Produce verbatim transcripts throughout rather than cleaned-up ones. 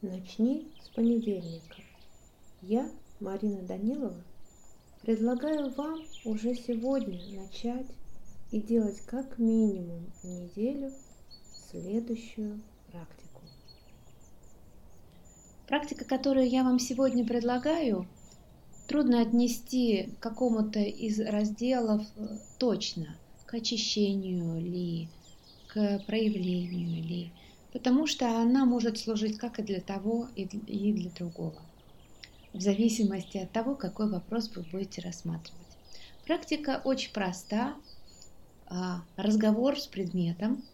Начни с понедельника. Я, Марина Данилова, предлагаю вам уже сегодня начать и делать как минимум неделю следующую практику. Практика, которую я вам сегодня предлагаю, трудно отнести к какому-то из разделов точно, к очищению ли, к проявлению ли, потому что она может служить как и для того, и для другого, в зависимости от того, какой вопрос вы будете рассматривать. Практика очень проста, разговор с предметом,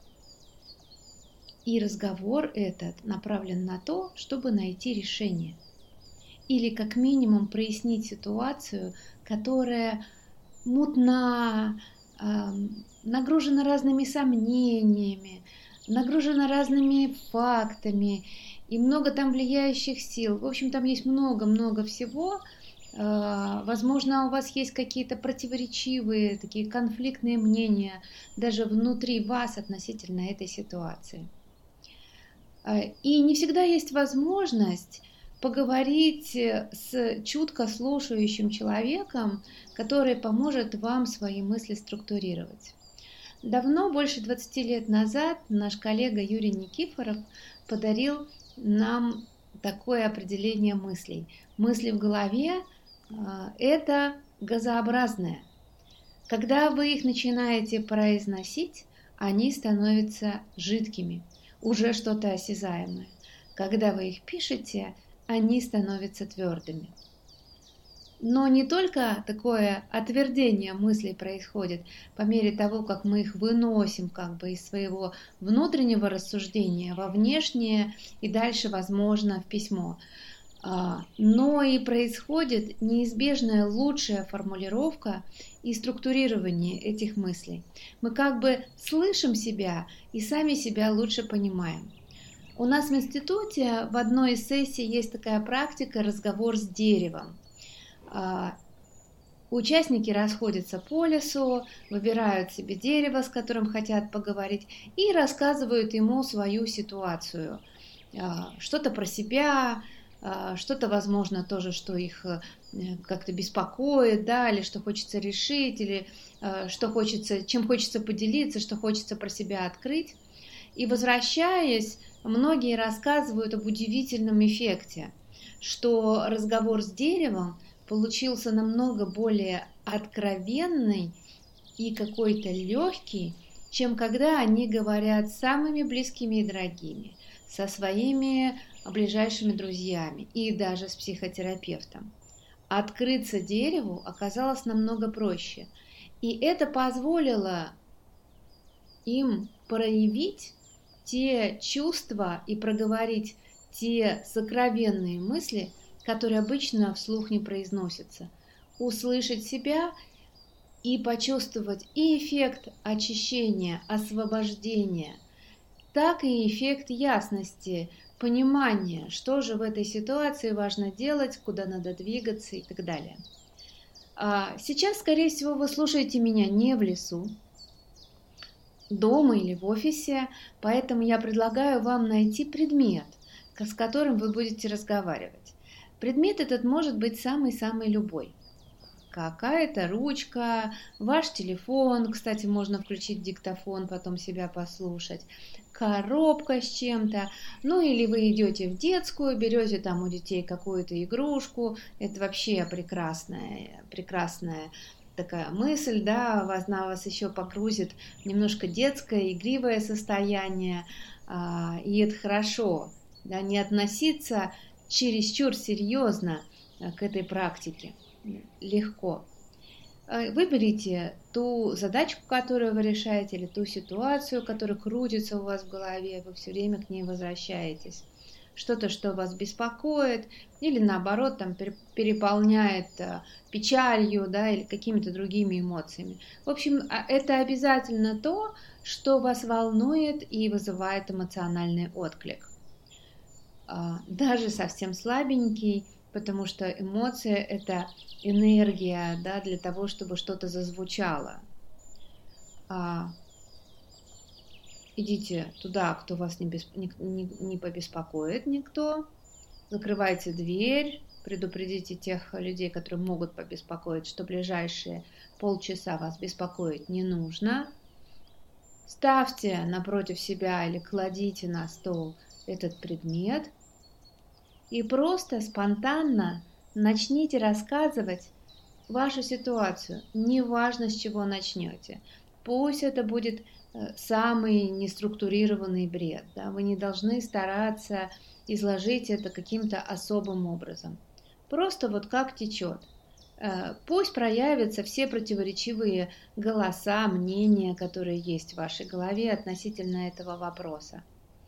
и разговор этот направлен на то, чтобы найти решение. Или как минимум прояснить ситуацию, которая мутна, нагружена разными сомнениями, нагружена разными фактами и много там влияющих сил. В общем, там есть много-много всего. Возможно, у вас есть какие-то противоречивые, такие конфликтные мнения даже внутри вас относительно этой ситуации. И не всегда есть возможность поговорить с чутко слушающим человеком, который поможет вам свои мысли структурировать. Давно, больше двадцати лет назад, наш коллега Юрий Никифоров подарил нам такое определение мыслей. Мысли в голове – это газообразное. Когда вы их начинаете произносить, они становятся жидкими, уже что-то осязаемое. Когда вы их пишете, они становятся твердыми. Но не только такое отвердение мыслей происходит по мере того, как мы их выносим как бы из своего внутреннего рассуждения во внешнее и дальше, возможно, в письмо. Но и происходит неизбежная лучшая формулировка и структурирование этих мыслей. Мы как бы слышим себя и сами себя лучше понимаем. У нас в институте в одной из сессий есть такая практика «разговор с деревом». Участники расходятся по лесу, выбирают себе дерево, с которым хотят поговорить, и рассказывают ему свою ситуацию. Что-то про себя, что-то, возможно, тоже, что их как-то беспокоит, да, или что хочется решить, или что хочется, чем хочется поделиться, что хочется про себя открыть. И возвращаясь, многие рассказывают об удивительном эффекте, что разговор с деревом получился намного более откровенный и какой-то легкий, чем когда они говорят с самыми близкими и дорогими, со своими ближайшими друзьями и даже с психотерапевтом. Открыться дереву оказалось намного проще, и это позволило им проявить те чувства и проговорить те сокровенные мысли, которые обычно вслух не произносятся, услышать себя и почувствовать и эффект очищения, освобождения, так и эффект ясности, понимания, что же в этой ситуации важно делать, куда надо двигаться и так далее. Сейчас, скорее всего, вы слушаете меня не в лесу, дома или в офисе, поэтому я предлагаю вам найти предмет, с которым вы будете разговаривать. Предмет этот может быть самый-самый любой. Какая-то ручка, ваш телефон, кстати, можно включить диктофон, потом себя послушать, коробка с чем-то, ну или вы идете в детскую, берете там у детей какую-то игрушку, это вообще прекрасная, прекрасная такая мысль, да, вас, на вас еще погрузит немножко детское, игривое состояние, и это хорошо, да, не относиться чересчур серьезно к этой практике. Легко. Выберите ту задачку, которую вы решаете, или ту ситуацию, которая крутится у вас в голове, вы все время к ней возвращаетесь. Что-то, что вас беспокоит, или наоборот там переполняет печалью, да, или какими-то другими эмоциями. В общем, это обязательно то, что вас волнует и вызывает эмоциональный отклик. Даже совсем слабенький, потому что эмоция – это энергия, да, для того, чтобы что-то зазвучало. А, идите туда, кто вас не, бесп... не, не, не побеспокоит никто, закрывайте дверь, предупредите тех людей, которые могут побеспокоить, что ближайшие полчаса вас беспокоить не нужно. Ставьте напротив себя или кладите на стол этот предмет и просто спонтанно начните рассказывать вашу ситуацию. Неважно, с чего начнете. Пусть это будет самый неструктурированный бред. Да? Вы не должны стараться изложить это каким-то особым образом. Просто вот как течет. Пусть проявятся все противоречивые голоса, мнения, которые есть в вашей голове относительно этого вопроса.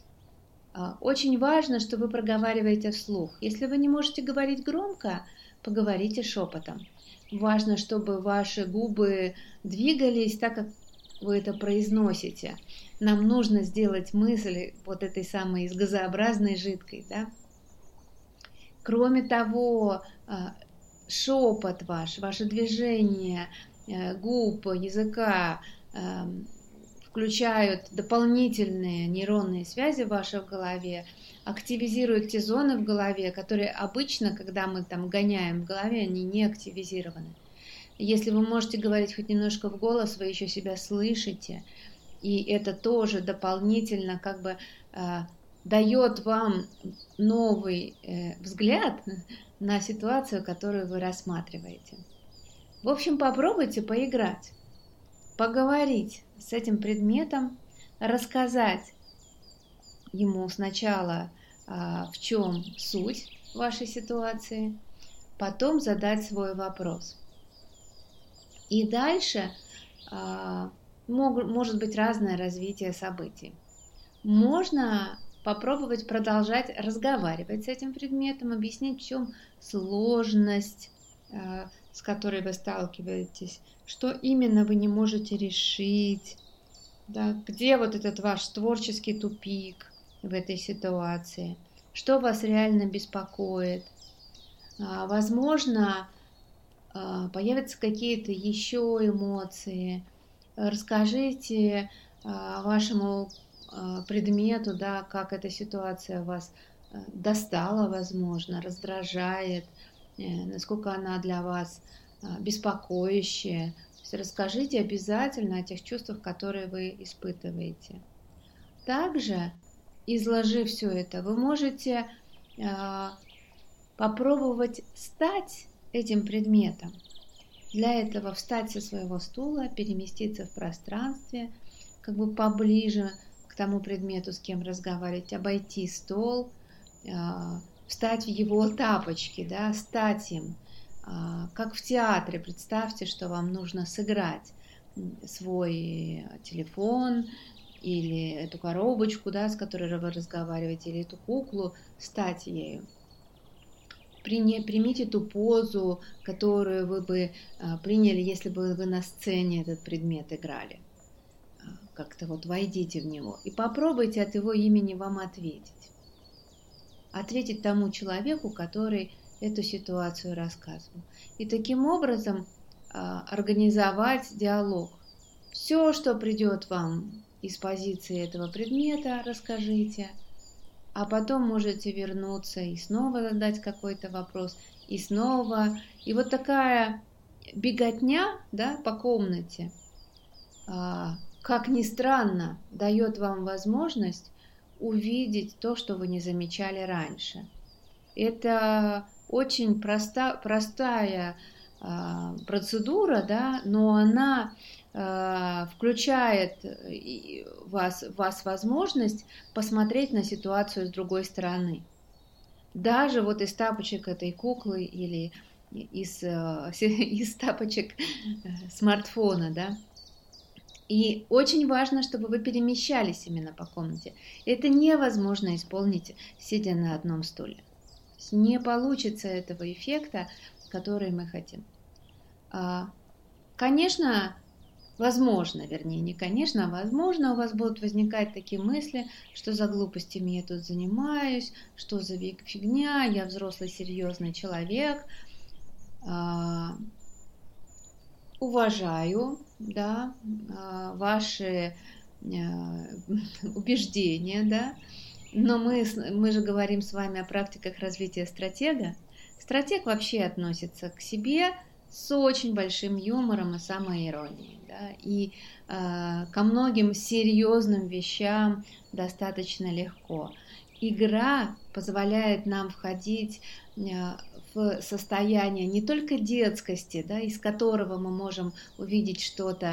Очень важно, что вы проговариваете вслух. Если вы не можете говорить громко, поговорите шепотом. Важно, чтобы ваши губы двигались так, как вы это произносите. Нам нужно сделать мысль вот этой самой из газообразной жидкой. Да? Кроме того, шепот ваш, ваше движение губ, языка включают дополнительные нейронные связи в вашей голове, активизируют те зоны в голове, которые обычно, когда мы там гоняем в голове, они не активизированы. Если вы можете говорить хоть немножко в голос, вы еще себя слышите, и это тоже дополнительно как бы э, дает вам новый э, взгляд на ситуацию, которую вы рассматриваете. В общем, попробуйте поиграть, поговорить с этим предметом, рассказать ему сначала, в чем суть вашей ситуации, потом задать свой вопрос. И дальше может быть разное развитие событий. Можно попробовать продолжать разговаривать с этим предметом, объяснить, в чем сложность, с которой вы сталкиваетесь, что именно вы не можете решить, да, где вот этот ваш творческий тупик в этой ситуации, что вас реально беспокоит. Возможно, появятся какие-то еще эмоции. Расскажите вашему предмету, да, как эта ситуация вас достала, возможно, раздражает, насколько она для вас беспокоящая. То есть расскажите обязательно о тех чувствах, которые вы испытываете. Также, изложив все это, вы можете попробовать стать этим предметом. Для этого встать со своего стула, переместиться в пространстве, как бы поближе к тому предмету, с кем разговаривать, обойти стол, встать в его тапочки, да, стать им, как в театре. Представьте, что вам нужно сыграть свой телефон или эту коробочку, да, с которой вы разговариваете, или эту куклу, стать ею. Примите ту позу, которую вы бы приняли, если бы вы на сцене этот предмет играли. Как-то вот войдите в него и попробуйте от его имени вам ответить. Ответить тому человеку, который эту ситуацию рассказывал. И таким образом организовать диалог. Все, что придет вам из позиции этого предмета, расскажите. А потом можете вернуться и снова задать какой-то вопрос, и снова. И вот такая беготня, да, по комнате, как ни странно, дает вам возможность увидеть то, что вы не замечали раньше. Это очень проста, простая процедура, да, но она включает вас, вас возможность посмотреть на ситуацию с другой стороны. Даже вот из тапочек этой куклы или из, из тапочек смартфона, да. И очень важно, чтобы вы перемещались именно по комнате. Это невозможно исполнить, сидя на одном стуле. Не получится этого эффекта, который мы хотим. Конечно, возможно, вернее, не конечно, а возможно, у вас будут возникать такие мысли, что за глупостями я тут занимаюсь, что за фигня, я взрослый серьезный человек. Уважаю, да, ваши убеждения, да, Но мы, мы же говорим с вами о практиках развития стратега. Стратег вообще относится к себе с очень большим юмором и самоиронией, да, и э, ко многим серьезным вещам достаточно легко. Игра позволяет нам входить э, в состояние не только детскости, да, из которого мы можем увидеть что-то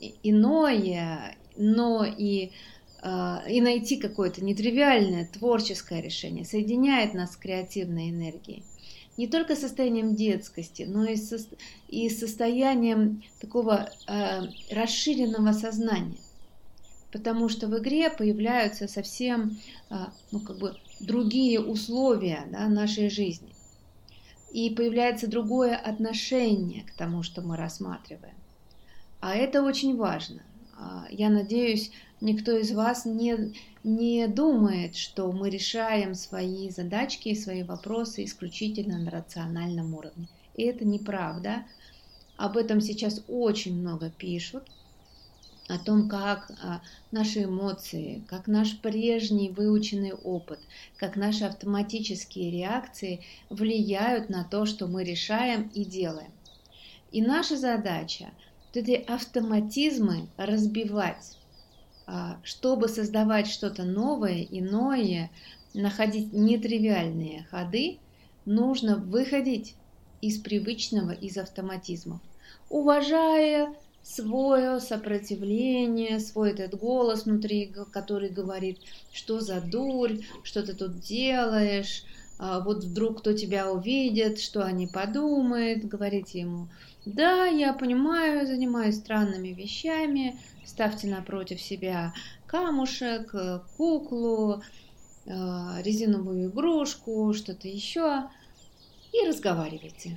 иное, но и и найти какое-то нетривиальное творческое решение, соединяет нас с креативной энергией. Не только состоянием детскости, но и, со, и состоянием такого э, расширенного сознания. Потому что в игре появляются совсем э, ну, как бы другие условия, да, нашей жизни. И появляется другое отношение к тому, что мы рассматриваем. А это очень важно. Я надеюсь, никто из вас не, не думает, что мы решаем свои задачки и свои вопросы исключительно на рациональном уровне. И это неправда. Об этом сейчас очень много пишут, о том, как наши эмоции, как наш прежний выученный опыт, как наши автоматические реакции влияют на то, что мы решаем и делаем. И наша задача вот эти автоматизмы разбивать, чтобы создавать что-то новое, иное, находить нетривиальные ходы, нужно выходить из привычного, из автоматизмов, уважая свое сопротивление, свой этот голос внутри, который говорит, что за дурь, что ты тут делаешь, вот вдруг кто тебя увидит, что они подумают, говорите ему: да, я понимаю, занимаюсь странными вещами, ставьте напротив себя камушек, куклу, резиновую игрушку, что-то еще, и разговаривайте.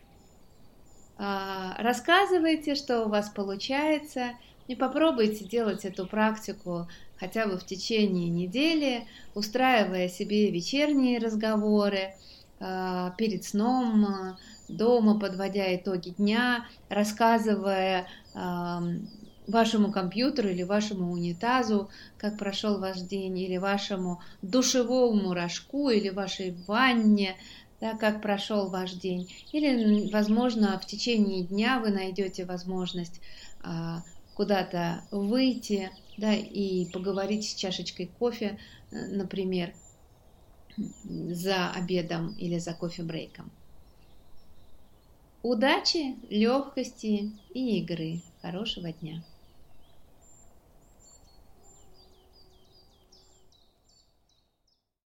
Рассказывайте, что у вас получается, и попробуйте делать эту практику хотя бы в течение недели, устраивая себе вечерние разговоры перед сном, дома, подводя итоги дня, рассказывая э, вашему компьютеру или вашему унитазу, как прошел ваш день, или вашему душевому рожку, или вашей ванне, да, как прошел ваш день. Или, возможно, в течение дня вы найдете возможность э, куда-то выйти, да, и поговорить с чашечкой кофе, например, за обедом или за кофе-брейком. Удачи, легкости и игры. Хорошего дня!